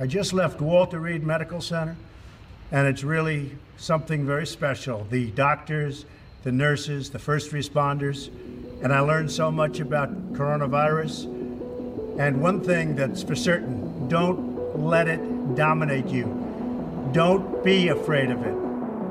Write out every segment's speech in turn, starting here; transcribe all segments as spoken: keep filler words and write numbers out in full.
I just left Walter Reed Medical Center, and it's really something very special. The doctors, the nurses, the first responders, and I learned so much about coronavirus. And one thing that's for certain, don't let it dominate you. Don't be afraid of it.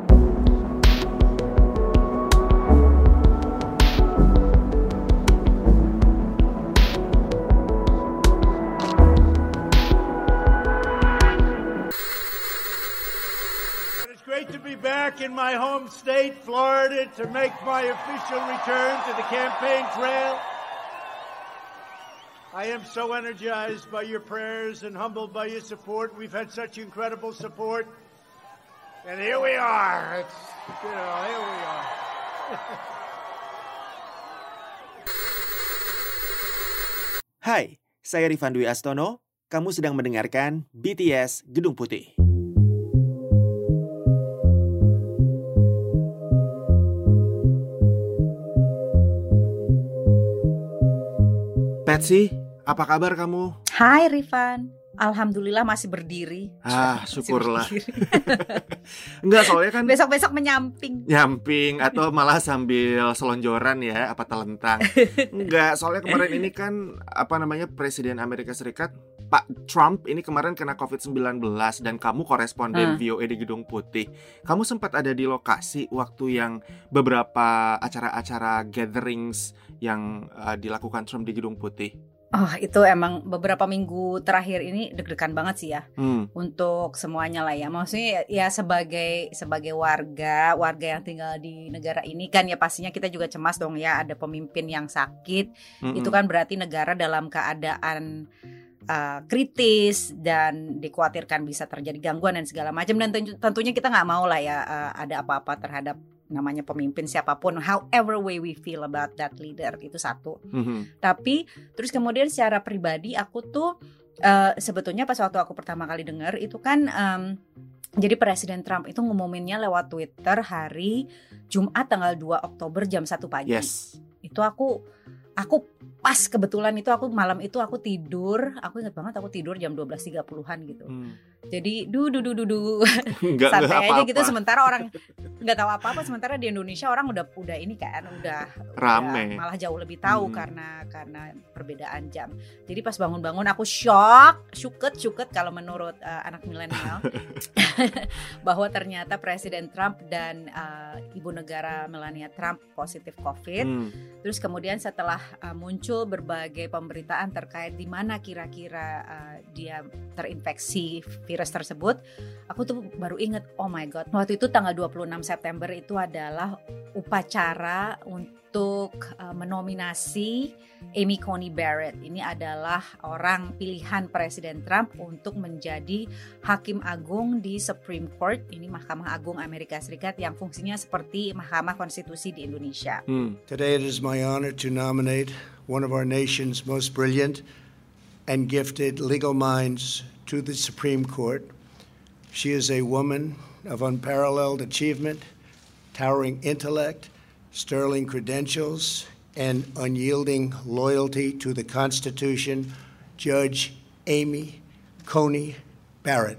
Back in my home state, Florida, to make my official return to the campaign trail. I am so energized by your prayers and humbled by your support. We've had such incredible support. And here we are. It's, you know, here we are. Hai, saya Rifan Dwi Astono. Kamu sedang mendengarkan B T S Gedung Putih. Patsy, apa kabar kamu? Hai Rifan, alhamdulillah masih berdiri. Ah, syukurlah. Enggak, soalnya kan besok-besok menyamping. Nyamping atau malah sambil selonjoran ya, apa telentang. Enggak, soalnya kemarin ini kan apa namanya Presiden Amerika Serikat Pak Trump ini kemarin kena covid sembilan belas dan kamu koresponden hmm. V O A di Gedung Putih. Kamu sempat ada di lokasi waktu yang beberapa acara-acara gatherings yang uh, dilakukan Trump di Gedung Putih. Oh, itu emang beberapa minggu terakhir ini deg-degan banget sih ya. Hmm. Untuk semuanya lah ya. Maksudnya ya sebagai sebagai warga, warga yang tinggal di negara ini kan ya pastinya kita juga cemas dong ya, ada pemimpin yang sakit. Hmm. Itu kan berarti negara dalam keadaan uh, kritis dan dikhawatirkan bisa terjadi gangguan dan segala macam, dan tentunya kita nggak mau lah ya uh, ada apa-apa terhadap namanya pemimpin siapapun, however way we feel about that leader, itu satu. Mm-hmm. Tapi terus kemudian secara pribadi aku tuh uh, sebetulnya pas waktu aku pertama kali dengar itu kan um, jadi Presiden Trump itu ngumuminnya lewat Twitter hari Jumat tanggal dua Oktober jam satu pagi. Yes. Itu aku aku pas kebetulan itu aku malam itu aku tidur, aku ingat banget aku tidur jam dua belas tiga puluhan gitu. Hmm. Jadi du du du du du santai aja gitu, sementara orang nggak tahu apa-apa, sementara di Indonesia orang udah udah ini kan udah rame, udah malah jauh lebih tahu hmm. karena karena perbedaan jam. Jadi pas bangun-bangun aku shock, syuket syuket kalau menurut uh, anak milenial bahwa ternyata Presiden Trump dan uh, ibu negara Melania Trump positif COVID. Hmm. Terus kemudian setelah uh, muncul berbagai pemberitaan terkait di mana kira-kira uh, dia terinfeksi virus tersebut, aku tuh baru inget, oh my god, waktu itu tanggal dua puluh enam September itu adalah upacara untuk uh, menominasi Amy Coney Barrett. Ini adalah orang pilihan Presiden Trump untuk menjadi Hakim Agung di Supreme Court. Ini Mahkamah Agung Amerika Serikat yang fungsinya seperti Mahkamah Konstitusi di Indonesia. Hmm. Today it is my honor to nominate one of our nation's most brilliant and gifted legal minds to the Supreme Court. She is a woman of unparalleled achievement, towering intellect, sterling credentials, and unyielding loyalty to the Constitution, Judge Amy Coney Barrett.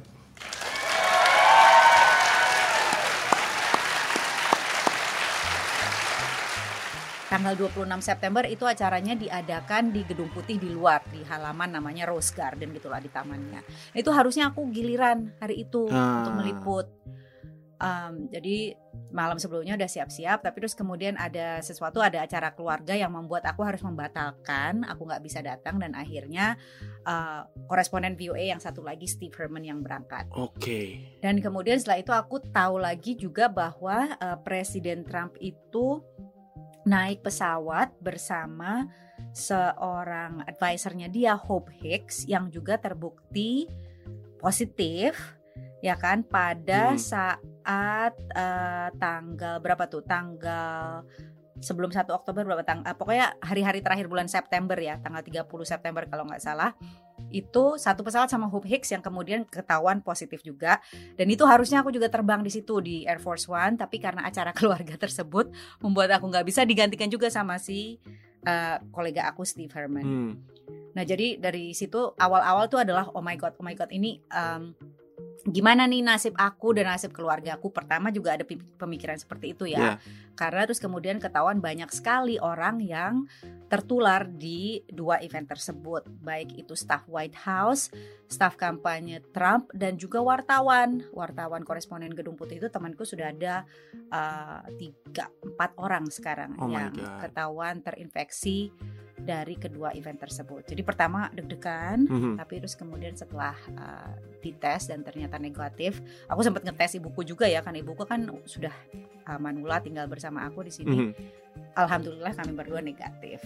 Tanggal dua puluh enam September itu acaranya diadakan di Gedung Putih di luar, di halaman namanya Rose Garden gitulah di tamannya. Itu harusnya aku giliran hari itu ah. untuk meliput. Um, jadi malam sebelumnya udah siap-siap, tapi terus kemudian ada sesuatu, ada acara keluarga yang membuat aku harus membatalkan, aku nggak bisa datang, dan akhirnya uh, koresponden V O A yang satu lagi Steve Herman yang berangkat. Oke. Okay. Dan kemudian setelah itu aku tahu lagi juga bahwa uh, Presiden Trump itu naik pesawat bersama seorang advisernya dia, Hope Hicks, yang juga terbukti positif, ya kan, pada hmm. saat uh, tanggal berapa tuh, tanggal sebelum satu Oktober berapa tanggal, uh, pokoknya hari-hari terakhir bulan September ya, tanggal tiga puluh September kalau nggak salah. Itu satu pesawat sama Hope Hicks yang kemudian ketahuan positif juga, dan itu harusnya aku juga terbang di situ di Air Force One, tapi karena acara keluarga tersebut membuat aku nggak bisa, digantikan juga sama si uh, kolega aku Steve Herman. Hmm. Nah jadi dari situ awal-awal tuh adalah oh my god, oh my god ini um, gimana nih nasib aku dan nasib keluarga aku. Pertama juga ada pemikiran seperti itu ya, Yeah. karena terus kemudian ketahuan banyak sekali orang yang tertular di dua event tersebut, baik itu staf White House, staf kampanye Trump, dan juga wartawan wartawan koresponden Gedung Putih. Itu temanku sudah ada uh, tiga empat orang sekarang Oh my yang God. ketahuan terinfeksi dari kedua event tersebut. Jadi pertama deg-degan, Mhm. tapi terus kemudian setelah uh, dites dan ternyata negatif, aku sempat ngetes ibuku juga ya, kan ibuku kan sudah uh, manula tinggal bersama aku di sini. Mhm. Alhamdulillah kami berdua negatif.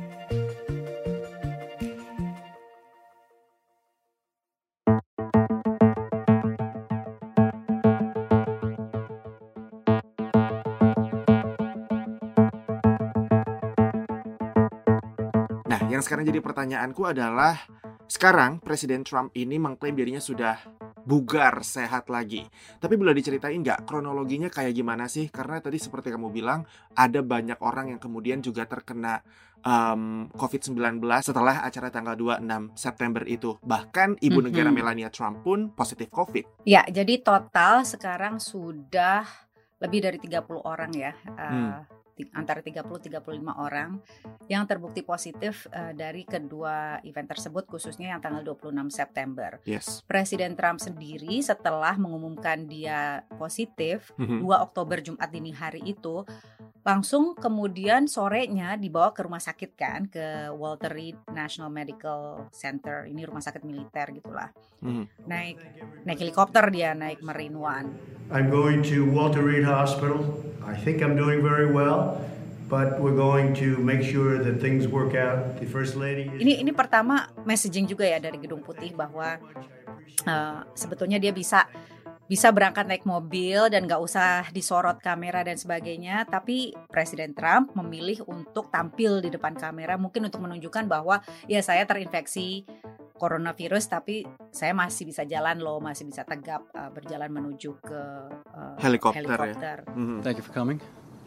Nah, yang sekarang jadi pertanyaanku adalah, sekarang Presiden Trump ini mengklaim dirinya sudah bugar, sehat lagi. Tapi boleh diceritain nggak kronologinya kayak gimana sih? Karena tadi seperti kamu bilang, ada banyak orang yang kemudian juga terkena um, covid sembilan belas setelah acara tanggal dua puluh enam September itu. Bahkan ibu Mhm. negara Melania Trump pun positif COVID. Ya, jadi total sekarang sudah lebih dari tiga puluh orang ya. Uh, Hmm. ti- antara tiga puluh tiga puluh lima orang yang terbukti positif uh, dari kedua event tersebut, khususnya yang tanggal dua puluh enam September. Yes. Presiden Trump sendiri setelah mengumumkan dia positif Mhm. dua Oktober Jumat dini hari itu, langsung kemudian sorenya dibawa ke rumah sakit kan, ke Walter Reed National Medical Center. Ini rumah sakit militer gitulah. Mhm. Naik naik helikopter dia, naik Marine One. I'm going to Walter Reed Hospital. I think I'm doing very well, but we're going to make sure that things work out. The First Lady is... Ini ini pertama messaging juga ya dari Gedung Putih bahwa uh, sebetulnya dia bisa bisa berangkat naik mobil dan gak usah disorot kamera dan sebagainya, tapi Presiden Trump memilih untuk tampil di depan kamera, mungkin untuk menunjukkan bahwa ya saya terinfeksi coronavirus tapi saya masih bisa jalan loh, masih bisa tegap uh, berjalan menuju ke uh, Helikopter ya. helikopter. Mhm. Thank you for coming.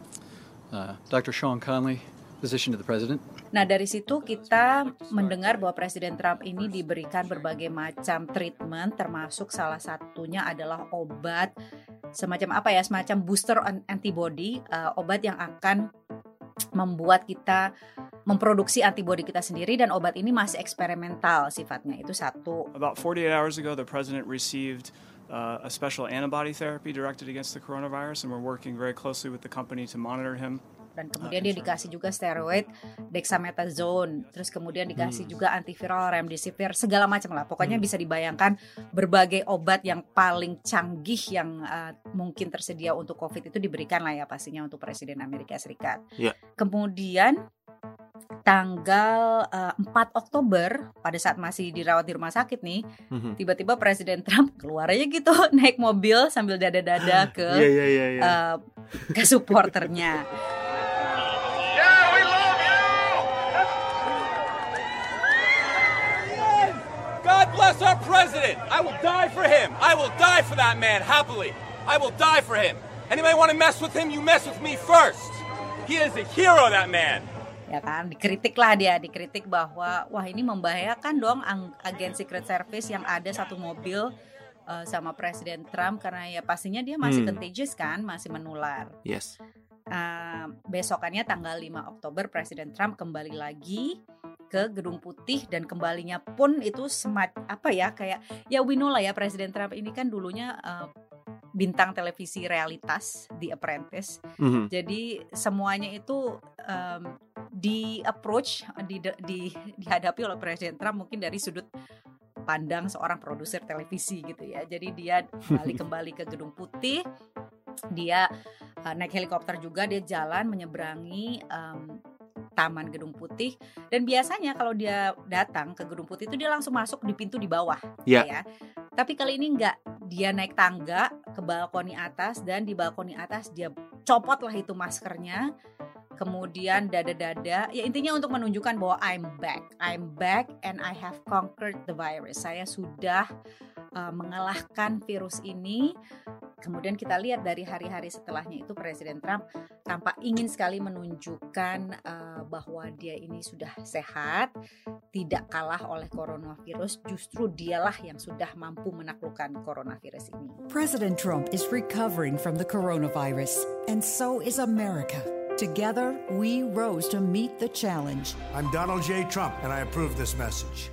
Uh, Doctor Sean Conley, physician to the President. Nah dari situ kita mendengar bahwa Presiden Trump ini diberikan berbagai macam treatment, termasuk salah satunya adalah obat semacam apa ya, semacam booster antibody, uh, obat yang akan membuat kita memproduksi antibody kita sendiri, dan obat ini masih eksperimental sifatnya. Itu satu. About forty-eight hours ago, the president received uh, a special antibody therapy directed against the coronavirus, and we're working very closely with the company to monitor him. Dan kemudian dia dikasih juga steroid, dexamethasone, terus kemudian dikasih juga antiviral, remdesivir, segala macam lah. Pokoknya bisa dibayangkan berbagai obat yang paling canggih yang uh, mungkin tersedia untuk COVID itu diberikan lah ya pastinya untuk Presiden Amerika Serikat. Ya. Kemudian tanggal uh, empat Oktober pada saat masih dirawat di rumah sakit nih, Mhm. tiba-tiba Presiden Trump keluar aja gitu naik mobil sambil dada-dada ke Iya, iya, iya, iya. uh, ke supporternya. God bless our president. I will die for him. I will die for that man happily. I will die for him. Anybody want to mess with him? You mess with me first. He is a hero, that man. Ya kan, dikritik lah dia, dikritik bahwa wah ini membahayakan dong ang- agen Secret Service yang ada satu mobil uh, sama Presiden Trump, karena ya pastinya dia masih Hmm. contagious kan, masih menular. Yes. Uh, besokannya tanggal lima Oktober Presiden Trump kembali lagi ke Gedung Putih, dan kembalinya pun itu semat apa ya, kayak ya we know lah ya, Presiden Trump ini kan dulunya uh, bintang televisi realitas The Apprentice. Mhm. Jadi semuanya itu um, di approach, di, di, dihadapi oleh Presiden Trump mungkin dari sudut pandang seorang produser televisi gitu ya. Jadi dia balik kembali ke Gedung Putih, dia uh, naik helikopter juga, dia jalan menyeberangi um, Taman Gedung Putih, dan biasanya kalau dia datang ke Gedung Putih itu dia langsung masuk di pintu di bawah, Ya. ya. Tapi kali ini enggak, dia naik tangga ke balkoni atas, dan di balkoni atas dia copot lah itu maskernya, kemudian dada-dada, ya intinya untuk menunjukkan bahwa I'm back, I'm back and I have conquered the virus. Saya sudah uh, mengalahkan virus ini. Kemudian kita lihat dari hari-hari setelahnya itu Presiden Trump tampak ingin sekali menunjukkan uh, bahwa dia ini sudah sehat, tidak kalah oleh coronavirus, justru dialah yang sudah mampu menaklukkan coronavirus ini. President Trump is recovering from the coronavirus, and so is America. Together, we rose to meet the challenge. I'm Donald J. Trump, and I approve this message.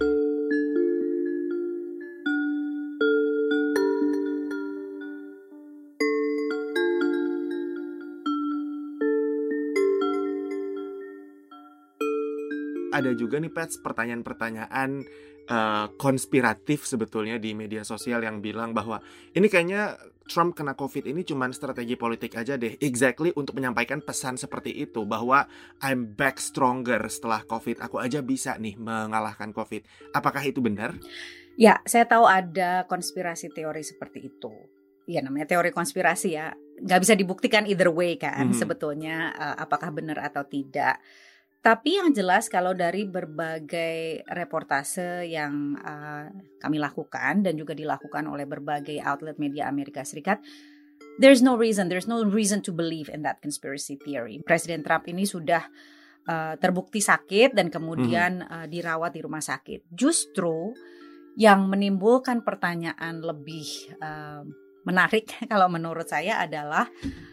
Ada juga nih Pets pertanyaan-pertanyaan uh, konspiratif sebetulnya di media sosial yang bilang bahwa ini kayaknya Trump kena COVID ini cuman strategi politik aja deh, exactly untuk menyampaikan pesan seperti itu bahwa I'm back stronger setelah COVID, aku aja bisa nih mengalahkan COVID. Apakah itu benar? Ya, saya tahu ada konspirasi teori seperti itu. Ya namanya teori konspirasi ya, nggak bisa dibuktikan either way kan hmm. sebetulnya uh, apakah benar atau tidak. Tapi yang jelas kalau dari berbagai reportase yang uh, kami lakukan dan juga dilakukan oleh berbagai outlet media Amerika Serikat, there's no reason, there's no reason to believe in that conspiracy theory. Presiden Trump ini sudah uh, terbukti sakit dan kemudian uh, dirawat di rumah sakit. Justru yang menimbulkan pertanyaan lebih uh, menarik kalau menurut saya adalah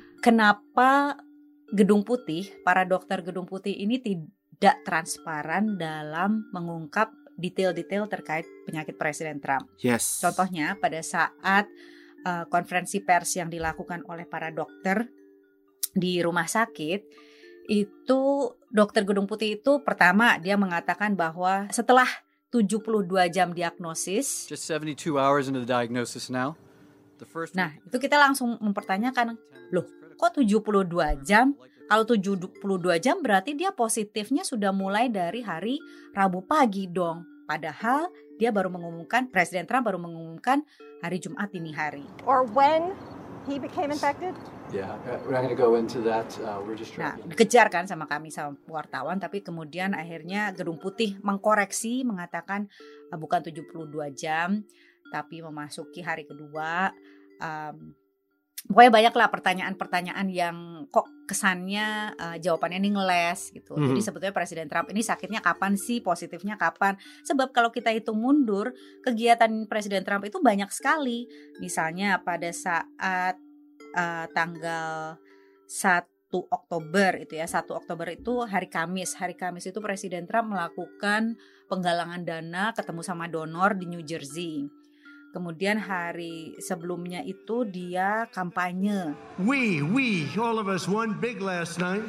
kenapa Gedung Putih, para dokter Gedung Putih ini tidak transparan dalam mengungkap detail-detail terkait penyakit Presiden Trump. Yes. Contohnya pada saat uh, konferensi pers yang dilakukan oleh para dokter di rumah sakit, itu dokter Gedung Putih itu pertama dia mengatakan bahwa setelah tujuh puluh dua jam diagnosis, just seventy-two hours into the diagnosis now. The first nah itu kita langsung mempertanyakan, loh kok tujuh puluh dua jam? Kalau tujuh puluh dua jam berarti dia positifnya sudah mulai dari hari Rabu pagi dong. Padahal dia baru mengumumkan, Presiden Trump baru mengumumkan hari Jumat dini hari. Or when he became infected? Yeah, we're not going to go into that. Uh, we're just Nah, trying. dikejar kan sama kami sama wartawan, tapi kemudian akhirnya Gedung Putih mengkoreksi mengatakan uh, bukan tujuh puluh dua jam, tapi memasuki hari kedua. Um, Pokoknya banyaklah pertanyaan-pertanyaan yang kok kesannya uh, jawabannya ini ngeles gitu. Hmm. Jadi sebetulnya Presiden Trump ini sakitnya kapan sih, positifnya kapan? Sebab kalau kita hitung mundur, kegiatan Presiden Trump itu banyak sekali. Misalnya pada saat uh, tanggal satu Oktober itu ya, satu Oktober itu hari Kamis. Hari Kamis itu Presiden Trump melakukan penggalangan dana ketemu sama donor di New Jersey. Kemudian hari sebelumnya itu dia kampanye. We, we, all of us won big last night.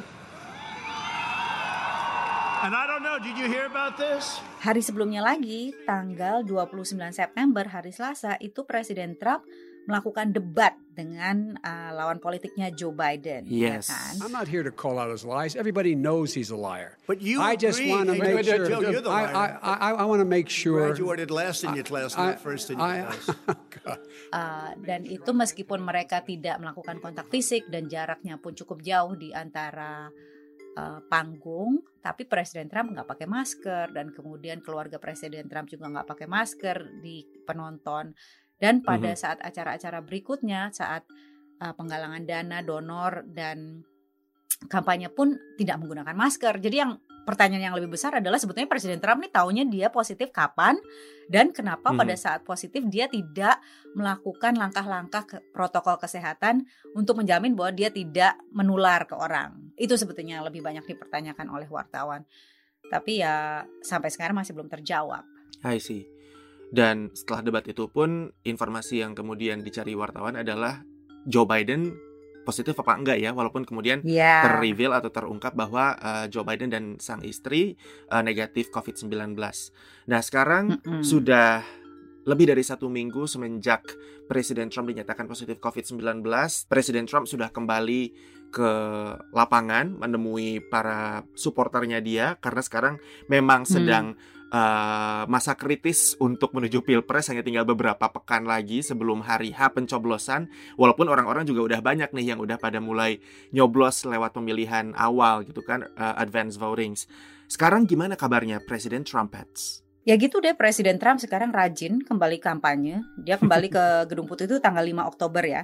And I don't know, did you hear about this? Hari sebelumnya lagi, tanggal dua puluh sembilan September, hari Selasa, itu Presiden Trump melakukan debat dengan uh, lawan politiknya Joe Biden. Yes. Ya kan? I'm not here to call out his lies. Everybody knows he's a liar. But you I just agree. want to Wait, make wait, sure. Joe, you're the liar. I, I, I, I want to make sure. Graduated last in your class, I, not first in your I, class. Uh, dan itu meskipun mereka tidak melakukan kontak fisik dan jaraknya pun cukup jauh di antara uh, panggung, tapi Presiden Trump nggak pakai masker dan kemudian keluarga Presiden Trump juga nggak pakai masker di penonton. Dan pada mm-hmm. saat acara-acara berikutnya, saat uh, penggalangan dana, donor, dan kampanye pun tidak menggunakan masker. Jadi yang pertanyaan yang lebih besar adalah sebetulnya Presiden Trump nih taunya dia positif kapan dan kenapa mm-hmm. pada saat positif dia tidak melakukan langkah-langkah ke protokol kesehatan untuk menjamin bahwa dia tidak menular ke orang. Itu sebetulnya yang lebih banyak dipertanyakan oleh wartawan. Tapi ya sampai sekarang masih belum terjawab. I see. Dan setelah debat itu pun informasi yang kemudian dicari wartawan adalah Joe Biden positif apa enggak ya, walaupun kemudian yeah. ter-reveal atau terungkap bahwa uh, Joe Biden dan sang istri uh, negatif covid sembilan belas. Nah sekarang Mm-mm. sudah lebih dari satu minggu semenjak Presiden Trump dinyatakan positif covid sembilan belas, Presiden Trump sudah kembali ke lapangan menemui para supporternya dia karena sekarang memang sedang hmm. Uh, masa kritis untuk menuju Pilpres, hanya tinggal beberapa pekan lagi sebelum hari H pencoblosan. Walaupun orang-orang juga udah banyak nih yang udah pada mulai nyoblos lewat pemilihan awal gitu kan, uh, advance votings. Sekarang gimana kabarnya Presiden Trump, Pets? Ya gitu deh, Presiden Trump sekarang rajin kembali kampanye. Dia kembali ke Gedung Putih itu tanggal lima Oktober ya.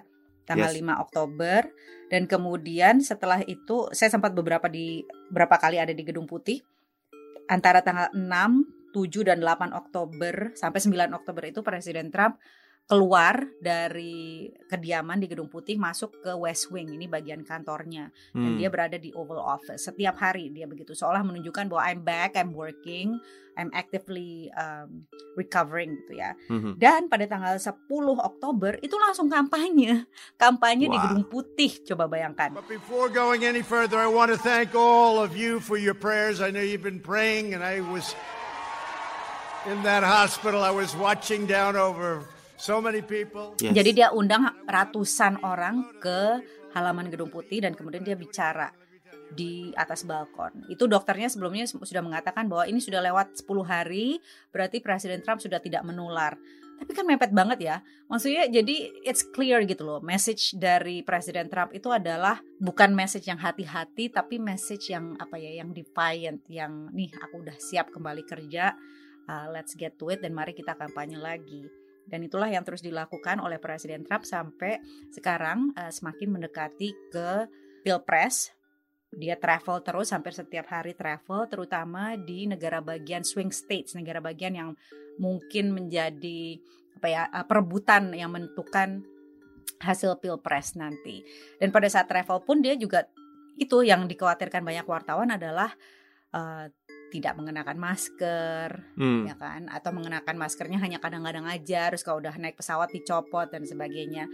tanggal Yes. lima Oktober, dan kemudian setelah itu saya sempat beberapa di berapa kali ada di Gedung Putih antara tanggal enam, tujuh dan delapan Oktober sampai sembilan Oktober itu Presiden Trump keluar dari kediaman di Gedung Putih masuk ke West Wing, ini bagian kantornya, dan Hmm. dia berada di Oval Office setiap hari dia begitu, seolah menunjukkan bahwa I'm back, I'm working, I'm actively um, recovering gitu ya. Mhm. Dan pada tanggal sepuluh Oktober itu langsung kampanye, kampanye di Wow. Gedung Putih, coba bayangkan. But before going any further, I want to thank all of you for your prayers. I know you've been praying, and I was in that hospital. I was watching down over so many people. Yes. Jadi dia undang ratusan orang ke halaman Gedung Putih dan kemudian dia bicara di atas balkon. Itu dokternya sebelumnya sudah mengatakan bahwa ini sudah lewat sepuluh hari, berarti Presiden Trump sudah tidak menular. Tapi kan mepet banget ya. Maksudnya jadi it's clear gitu loh. Message dari Presiden Trump itu adalah bukan message yang hati-hati, tapi message yang apa ya, yang defiant, yang nih aku udah siap kembali kerja, uh, let's get to it dan mari kita kampanye lagi. Dan itulah yang terus dilakukan oleh Presiden Trump sampai sekarang uh, semakin mendekati ke Pilpres. Dia travel terus, hampir setiap hari travel, terutama di negara bagian swing states, negara bagian yang mungkin menjadi apa ya, uh, perebutan yang menentukan hasil Pilpres nanti. Dan pada saat travel pun dia juga, itu yang dikhawatirkan banyak wartawan adalah uh, tidak mengenakan masker, Hmm. ya kan, atau mengenakan maskernya hanya kadang-kadang aja, terus kalau udah naik pesawat dicopot dan sebagainya.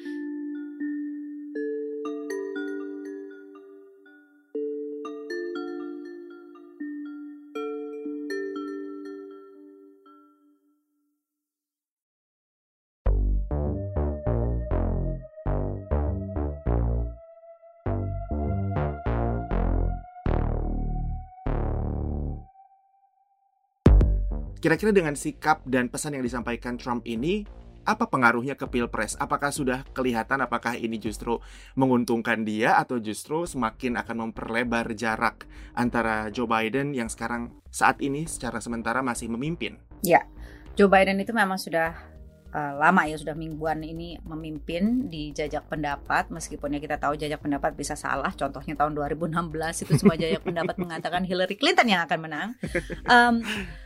Kira-kira dengan sikap dan pesan yang disampaikan Trump ini, apa pengaruhnya ke Pilpres? Apakah sudah kelihatan apakah ini justru menguntungkan dia atau justru semakin akan memperlebar jarak antara Joe Biden yang sekarang saat ini secara sementara masih memimpin? Ya, Joe Biden itu memang sudah uh, lama ya, sudah mingguan ini memimpin di jajak pendapat, meskipun ya kita tahu jajak pendapat bisa salah. Contohnya tahun dua ribu enam belas itu semua jajak pendapat mengatakan Hillary Clinton yang akan menang. Um,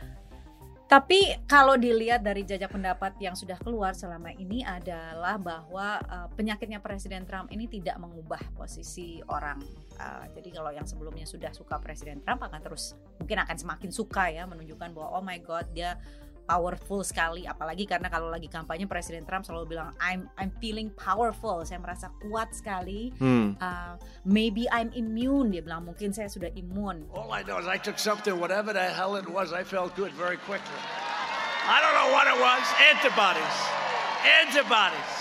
Tapi kalau dilihat dari jajak pendapat yang sudah keluar selama ini adalah bahwa uh, penyakitnya Presiden Trump ini tidak mengubah posisi orang. Uh, jadi kalau yang sebelumnya sudah suka Presiden Trump akan terus mungkin akan semakin suka ya, menunjukkan bahwa oh my god dia powerful sekali, apalagi karena kalau lagi kampanye Presiden Trump selalu bilang I'm I'm feeling powerful, saya merasa kuat sekali. Hmm. Uh, maybe I'm immune, dia bilang mungkin saya sudah imun. All I know is I took something, whatever the hell it was, I felt good very quickly. I don't know what it was. Antibodies. Antibodies.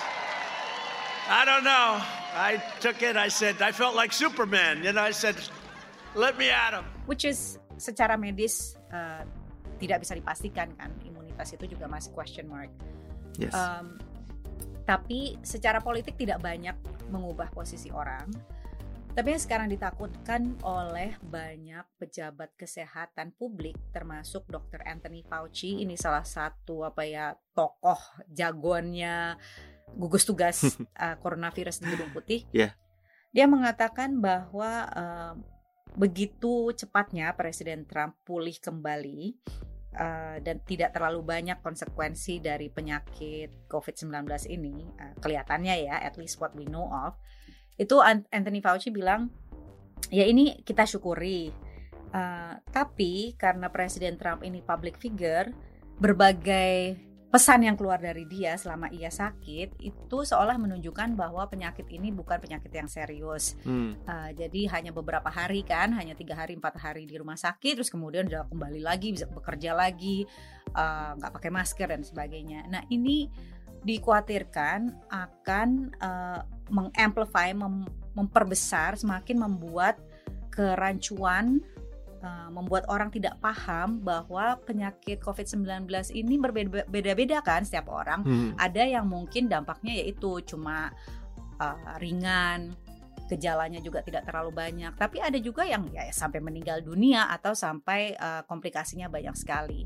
I don't know. I took it, I said, I felt like Superman. You know, I said, let me at him. Which is secara medis uh, tidak bisa dipastikan kan, imunitas itu juga masih question mark. Yes. Um, tapi secara politik tidak banyak mengubah posisi orang. Tapi yang sekarang ditakutkan oleh banyak pejabat kesehatan publik, termasuk dokter Anthony Fauci, ini salah satu apa ya tokoh jagoannya gugus tugas uh, coronavirus di Gedung Putih. Yeah. Dia mengatakan bahwa uh, begitu cepatnya Presiden Trump pulih kembali uh, dan tidak terlalu banyak konsekuensi dari penyakit covid sembilan belas ini, uh, kelihatannya ya, at least what we know of, itu Anthony Fauci bilang, ya ini kita syukuri. Uh, tapi karena Presiden Trump ini public figure, berbagai pesan yang keluar dari dia selama ia sakit itu seolah menunjukkan bahwa penyakit ini bukan penyakit yang serius. Hmm. Uh, jadi hanya beberapa hari kan, hanya tiga hari empat hari di rumah sakit, terus kemudian udah kembali lagi bisa bekerja lagi, uh, nggak pakai masker dan sebagainya. Nah ini dikhawatirkan akan uh, mengamplify, mem- memperbesar, semakin membuat kerancuan. Uh, membuat orang tidak paham bahwa penyakit covid sembilan belas ini berbeda-beda kan setiap orang. Hmm. Ada yang mungkin dampaknya yaitu cuma uh, ringan, gejalanya juga tidak terlalu banyak. Tapi ada juga yang ya sampai meninggal dunia atau sampai uh, komplikasinya banyak sekali.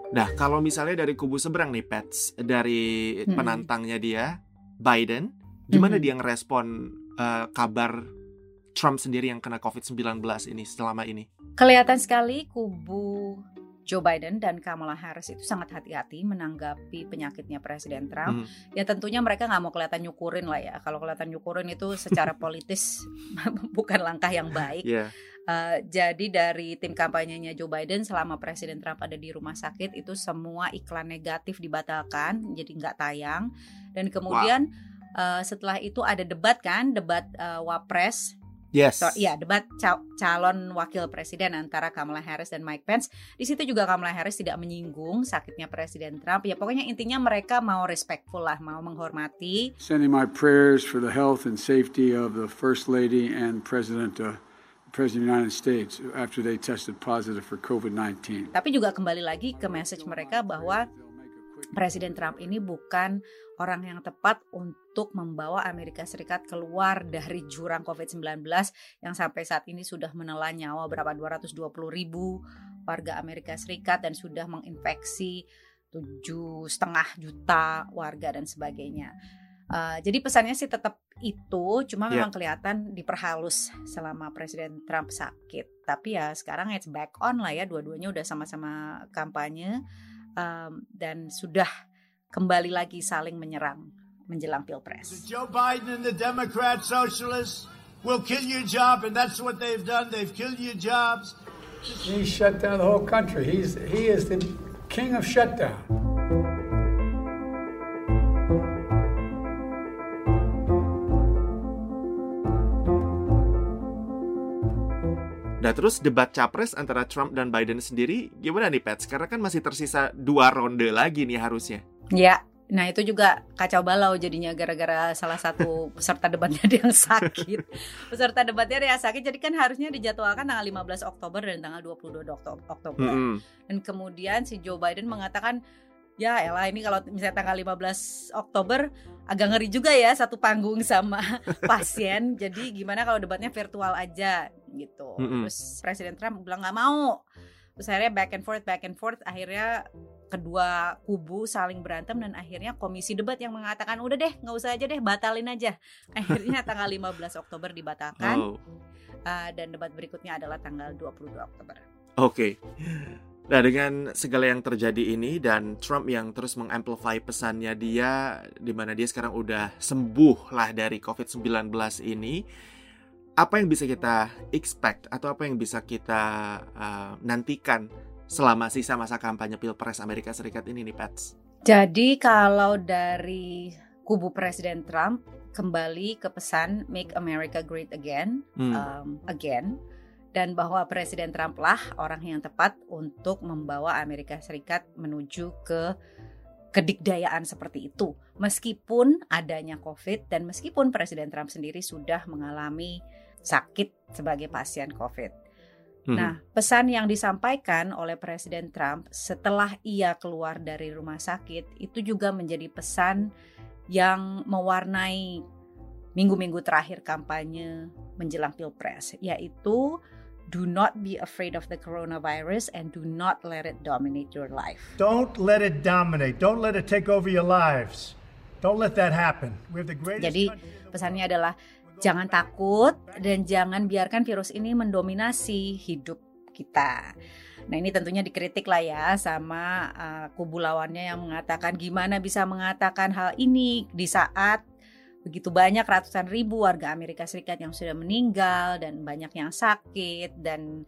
Nah, kalau misalnya dari kubu seberang nih, Pets, dari Mm-mm. penantangnya dia, Biden, gimana Mhm. dia ngerespon uh, kabar Trump sendiri yang kena covid sembilan belas ini selama ini? Kelihatan sekali kubu Joe Biden dan Kamala Harris itu sangat hati-hati menanggapi penyakitnya Presiden Trump. Hmm. Ya tentunya mereka nggak mau kelihatan nyukurin lah ya. Kalau kelihatan nyukurin itu secara politis bukan langkah yang baik. Yeah. Uh, jadi dari tim kampanyenya Joe Biden selama Presiden Trump ada di rumah sakit itu semua iklan negatif dibatalkan, jadi nggak tayang. Dan kemudian uh, setelah itu ada debat kan, debat uh, wapres. Yes. So, ya debat ca- calon wakil presiden antara Kamala Harris dan Mike Pence. Di situ juga Kamala Harris tidak menyinggung sakitnya Presiden Trump. Ya pokoknya intinya mereka mau respectful lah, mau menghormati. Sending my prayers for the health and safety of the First Lady and President, uh, President of the United States after they tested positive for covid nineteen. Tapi juga kembali lagi ke message mereka bahwa Presiden Trump ini bukan orang yang tepat untuk membawa Amerika Serikat keluar dari jurang covid sembilan belas yang sampai saat ini sudah menelan nyawa berapa dua ratus dua puluh ribu warga Amerika Serikat dan sudah menginfeksi tujuh setengah juta warga dan sebagainya. Uh, jadi pesannya sih tetap itu, cuma Yeah. memang kelihatan diperhalus selama Presiden Trump sakit. Tapi ya sekarang it's back on lah ya, dua-duanya udah sama-sama kampanye um, dan sudah kembali lagi saling menyerang menjelang Pilpres. Joe Biden and the Democrat socialists will kill your job, and that's what they've done. They've killed your jobs. He shut down the whole country. He's he is the king of shutdown. Nah terus debat capres antara Trump dan Biden sendiri gimana nih Pets? Karena kan masih tersisa dua ronde lagi nih harusnya. Ya, nah itu juga kacau balau jadinya gara-gara salah satu peserta debatnya dia yang sakit. Peserta debatnya dia yang sakit, jadi kan harusnya dijadwalkan tanggal lima belas Oktober dan tanggal dua puluh dua Oktober. Mm-hmm. Dan kemudian si Joe Biden mengatakan, ya elah ini kalau misalnya tanggal lima belas Oktober agak ngeri juga ya satu panggung sama pasien. Jadi gimana kalau debatnya virtual aja gitu. Mm-hmm. Terus Presiden Trump bilang nggak mau. Terus akhirnya back and forth, back and forth. Akhirnya kedua kubu saling berantem dan akhirnya komisi debat yang mengatakan udah deh nggak usah aja deh, batalin aja. Akhirnya tanggal lima belas Oktober dibatalkan. Oh. Uh, dan debat berikutnya adalah tanggal dua puluh dua Oktober. Oke. Okay. Nah dengan segala yang terjadi ini dan Trump yang terus mengamplify pesannya dia, di mana dia sekarang udah sembuh lah dari covid sembilan belas ini, apa yang bisa kita expect atau apa yang bisa kita uh, nantikan selama sisa masa kampanye Pilpres Amerika Serikat ini nih Pets? Jadi kalau dari kubu Presiden Trump kembali ke pesan Make America Great Again, hmm. um, again. Dan bahwa Presiden Trump lah orang yang tepat untuk membawa Amerika Serikat menuju ke kedikdayaan seperti itu. Meskipun adanya COVID dan meskipun Presiden Trump sendiri sudah mengalami sakit sebagai pasien COVID. Hmm. Nah, pesan yang disampaikan oleh Presiden Trump setelah ia keluar dari rumah sakit itu juga menjadi pesan yang mewarnai minggu-minggu terakhir kampanye menjelang Pilpres, yaitu do not be afraid of the coronavirus and do not let it dominate your life. Don't let it dominate. Don't let it take over your lives. Don't let that happen. We have the greatest. Jadi pesannya adalah jangan takut dan jangan biarkan virus ini mendominasi hidup kita. Nah ini tentunya dikritik lah ya sama uh, kubu lawannya yang mengatakan gimana bisa mengatakan hal ini di saat begitu banyak ratusan ribu warga Amerika Serikat yang sudah meninggal dan banyak yang sakit dan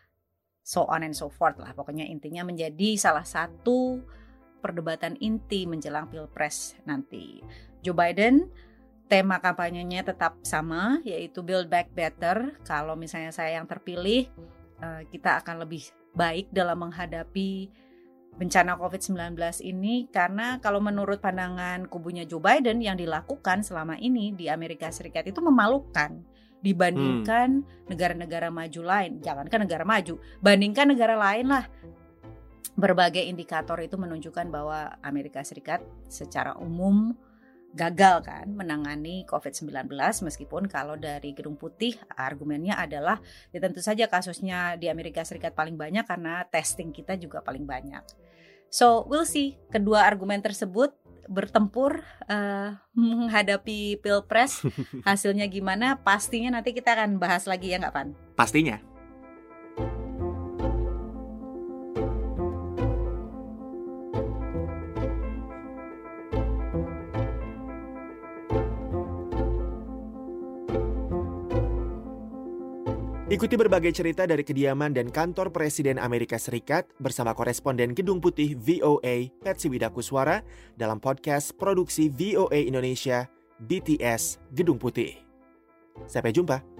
so on and so forth lah. Pokoknya intinya menjadi salah satu perdebatan inti menjelang Pilpres nanti. Joe Biden, tema kampanyenya tetap sama yaitu Build Back Better. Kalau misalnya saya yang terpilih, kita akan lebih baik dalam menghadapi bencana covid sembilan belas ini, karena kalau menurut pandangan kubunya Joe Biden yang dilakukan selama ini di Amerika Serikat itu memalukan dibandingkan hmm. negara-negara maju lain. Jangankan negara maju, bandingkan negara lain lah. Berbagai indikator itu menunjukkan bahwa Amerika Serikat secara umum gagal kan menangani covid sembilan belas, meskipun kalau dari Gedung Putih argumennya adalah ya tentu saja kasusnya di Amerika Serikat paling banyak karena testing kita juga paling banyak. So we'll see kedua argumen tersebut bertempur uh, menghadapi pilpres. Hasilnya gimana? Pastinya nanti kita akan bahas lagi ya nggak, Pan? Pastinya. Ikuti berbagai cerita dari kediaman dan kantor Presiden Amerika Serikat bersama koresponden Gedung Putih V O A, Patsy Widakuswara, dalam podcast produksi V O A Indonesia, B T S Gedung Putih. Sampai jumpa.